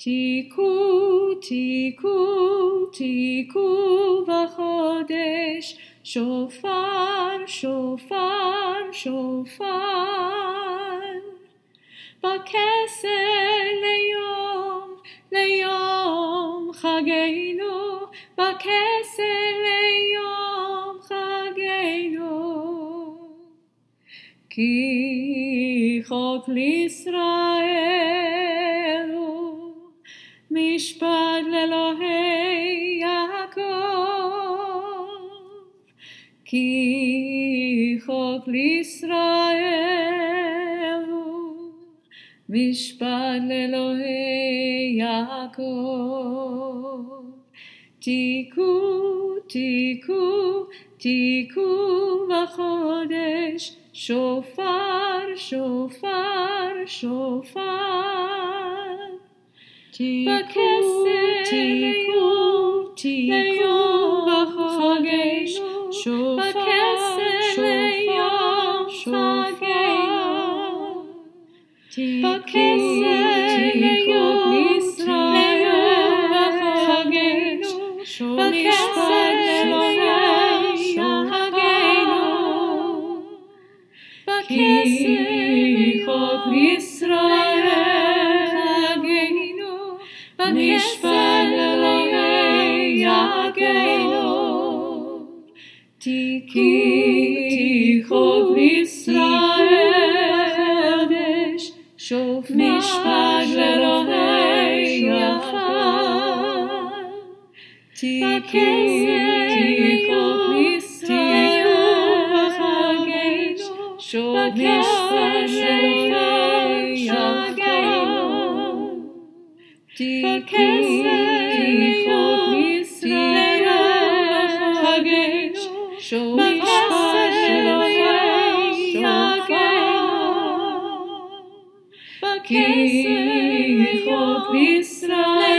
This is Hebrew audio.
תיקו, תיקו, תיקו בחודש, שופר, שופר, שופר. בכסל ליום, ליום חגנו, בכסל ליום חגנו. כי חוק לישראל הוא משפט לאלוהי יעקב. כי חוק לישראל הוא משפט לאלוהי יעקב. תיקו, תיקו, תיקו בחודש, שופר, שופר, שופר. בכסל ליום, ליום בחודש, בכסל ליום חגנו. בכסל ליום ליום חגנו, בכסל ליום חגנו. בכסל חוק לישראל חגנו, בכסל אלוהי יעקב. כי חוק לישראל חדש, משפט לאלוהי יעקב. כי חוק לישראל חדש, משפט לאלוהי יעקב. כי חוק לישראל חדש, משפט לאלוהי יעקב. כי חוק לישראל